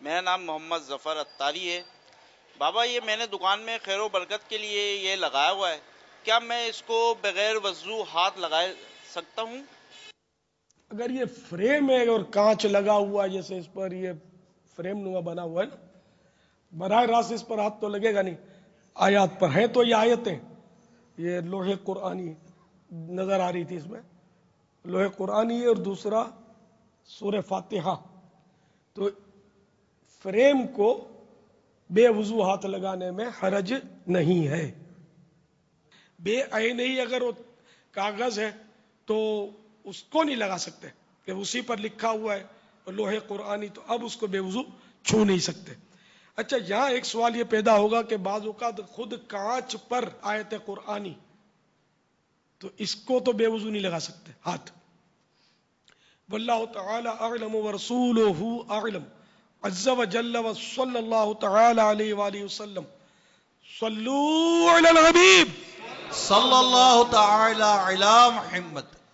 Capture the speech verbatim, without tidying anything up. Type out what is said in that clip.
میرا نام محمد ظفر اتاری ہے۔ بابا یہ میں نے دکان میں خیر و برکت کے لیے یہ لگایا ہوا ہے، کیا میں اس کو بغیر وضو ہاتھ لگائے سکتا ہوں؟ اگر یہ فریم ہے اور کانچ لگا ہوا ہے، جیسے اس پر یہ فریم نما بنا ہوا ہے نا، براہ راست اس پر ہاتھ تو لگے گا نہیں۔ آیات پر ہے تو یہ آیتیں، یہ لوح قرآنی نظر آ رہی تھی، اس میں لوح قرآنی اور دوسرا سورہ فاتحہ، تو فریم کو بے وضو ہاتھ لگانے میں حرج نہیں ہے۔ بے عین ہی اگر وہ کاغذ ہے تو اس کو نہیں لگا سکتے کہ اسی پر لکھا ہوا ہے اور لوح قرآنی، تو اب اس کو بے وضو چھو نہیں سکتے۔ اچھا یہاں ایک سوال یہ پیدا ہوگا کہ بعض اوقات خود کانچ پر آیت قرآنی، تو اس کو تو بے وضو نہیں لگا سکتے ہاتھ۔ واللہ تعالی اعلم ورسولہ اعلم عز وجل وصلی اللہ تعالی علیہ وآلہ وسلم۔ صلو علی الحبیب صلی اللہ تعالی علی محمد۔